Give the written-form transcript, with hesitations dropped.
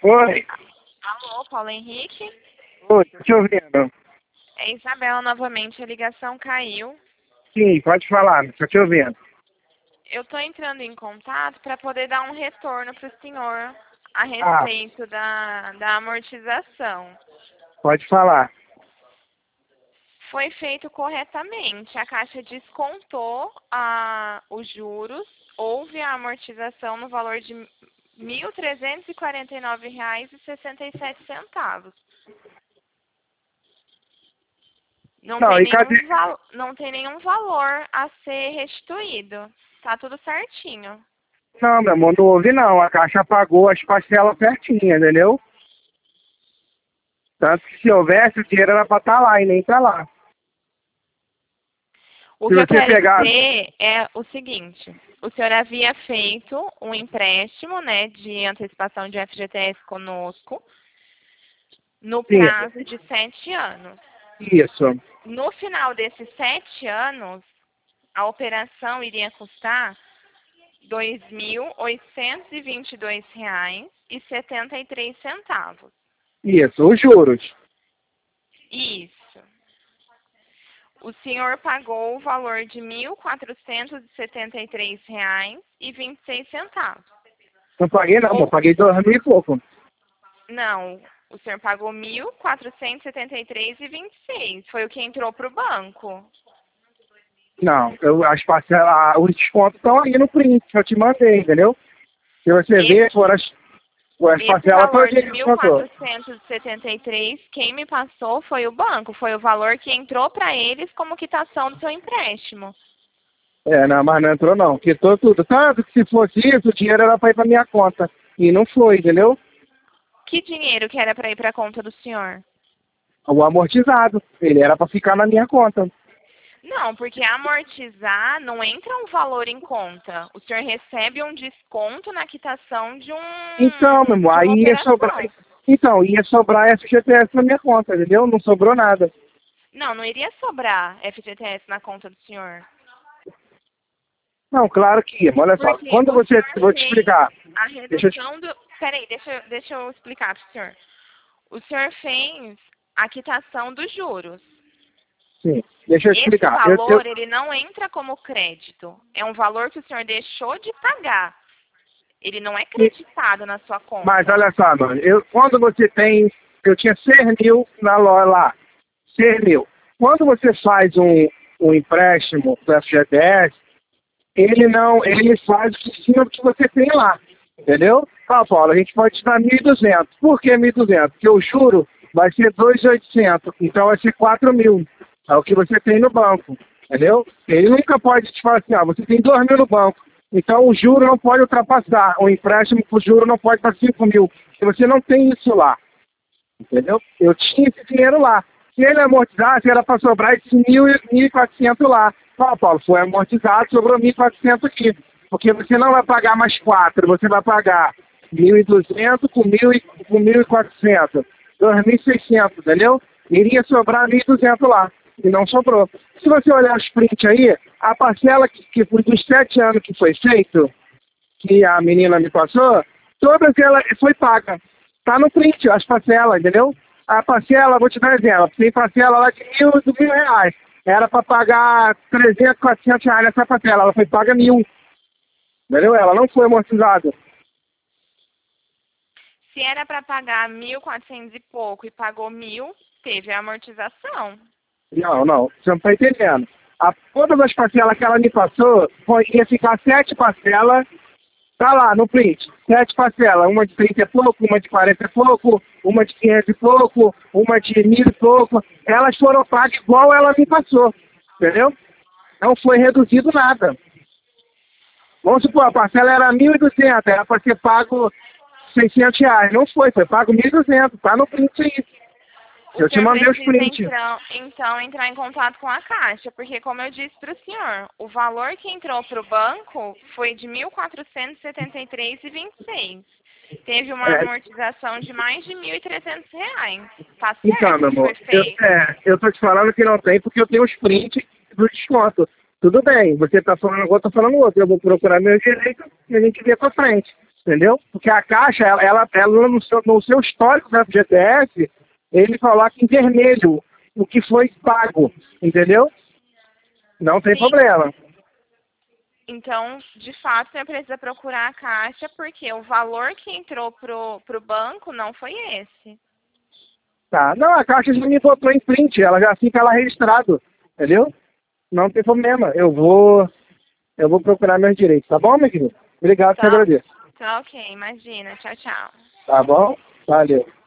Oi, Alô, Paulo Henrique? oi, tô te ouvindo. É Isabela novamente, a ligação caiu. Sim, pode falar, tô te ouvindo. Eu estou entrando em contato para poder dar um retorno para o senhor a Ah, respeito da amortização. pode falar. Foi feito corretamente. A Caixa descontou os juros, houve a amortização no valor de R$ 1.349,67. Não, e cadê? Não tem nenhum valor a ser restituído. Tá tudo certinho. Não, meu amor, não houve não. A Caixa pagou as parcelas certinhas, entendeu? Tanto que se houvesse, o dinheiro era pra estar lá e nem tá lá. O Se que eu você quero pegar... dizer é o seguinte: o senhor havia feito um empréstimo, né, de antecipação de FGTS conosco no Sim, prazo de 7 anos. isso. No final desses 7 anos, a operação iria custar R$ 2.822,73. Isso, os juros. Isso. O senhor pagou o valor de R$ 1.473,26. Não paguei não, amor, Ou, paguei 2 mil e pouco. não, o senhor pagou R$ 1.473,26. Foi o que entrou para o banco. Não, as parcelas, os descontos estão aí no print que eu te mandei, entendeu? Se você ver, Esse, foram as esse parcelas valor todas de que mil descontou. quatrocentos e setenta e três, quem me passou foi o banco. Foi o valor que entrou para eles como quitação do seu empréstimo. É, não, mas não entrou não. Quitou tudo. Tanto que se fosse isso, o dinheiro era pra ir pra minha conta. E não foi, entendeu? Que dinheiro que era para ir para a conta do senhor? O amortizado. Ele era pra ficar na minha conta. Não, porque amortizar não entra um valor em conta. O senhor recebe um desconto na quitação Então, meu amor, de aí uma ia sobrar. operação. Então, ia sobrar FGTS na minha conta, entendeu? Não sobrou nada. Não, não iria sobrar FGTS na conta do senhor. Não, claro que ia. Mas olha só, Porque quando o você. senhor Vou te fez explicar. a Deixa eu. redução do. Peraí, deixa eu explicar para o senhor. O senhor fez a quitação dos juros. Sim, deixa eu Esse explicar. valor, ele não entra como crédito. É um valor que o senhor deixou de pagar. Ele não é creditado na sua Mas conta. olha só, mano, quando você tem. Eu tinha 6 mil na loja lá. 6 mil. Quando você faz um empréstimo do FGTS, ele faz em cima do que você tem lá. Entendeu? Ah, Paulo, a gente pode te dar 1.200. Por que 1.200? Porque o juro vai ser 2.800. Então vai ser 4 mil. É o que você tem no banco. Entendeu? Ele nunca pode te falar assim, você tem 2 mil no banco. Então o juro não pode ultrapassar. O empréstimo o juro não pode estar 5 mil. Porque você não tem isso lá. Entendeu? Eu tinha esse dinheiro lá. Se ele amortizasse, era para sobrar esse 1.400 lá. Fala, Paulo, foi amortizado, sobrou 1.400 aqui. Porque você não vai pagar mais 4, você vai pagar 1.200 com 1.400. 2.600, entendeu? Iria sobrar 1.200 lá. E não sobrou. Se você olhar os prints aí, a parcela que foi dos 7 anos que foi feito, que a menina me passou, todas ela foi paga. Tá no print, as parcelas, entendeu? A parcela, vou te dar um exemplo, tem parcela lá de mil reais. Era para pagar 300, 400 reais nessa parcela, ela foi paga 1.000, entendeu? Ela não foi amortizada. Se era para pagar 1.400 e pouco e pagou 1.000, teve a amortização. Não, não, você não está entendendo. Todas as parcelas que ela me passou, ia ficar 7 parcelas. Tá lá no print, 7 parcelas, uma de 30 e pouco, uma de 40 e pouco, uma de 500 e pouco, uma de 1.000 e pouco. Elas foram pagas igual ela me passou, entendeu? Não foi reduzido nada. Vamos supor, a parcela era 1.200, era para ser pago 600 reais. Não foi, foi pago 1.200, tá no print aí. O Eu te senhor mandei os precisa prints. então entrar em contato com a Caixa, porque como eu disse para o senhor, o valor que entrou para o banco foi de 1.473,26. Teve uma É, amortização de mais de 1.300 reais. Tá então, certo meu que foi amor, feito? eu tô te falando que não tem porque eu tenho os prints do desconto. Tudo bem, você tá falando um, eu tô falando outro. Eu vou procurar meu direito e a gente vê pra frente. entendeu? Porque a Caixa, ela no seu histórico do FGTS, ele coloca em vermelho o que foi pago, entendeu? Não tem Sim. problema. Então, de fato, você precisa procurar a Caixa, porque o valor que entrou pro banco não foi esse. Tá. Não, a Caixa já me botou em print, ela já fica lá registrado, entendeu? Não tem problema. Eu vou procurar meus direitos, tá bom, meu querido? Obrigado, te Tá, agradeço. tá ok, imagina. Tchau, tchau. Tá bom? Valeu.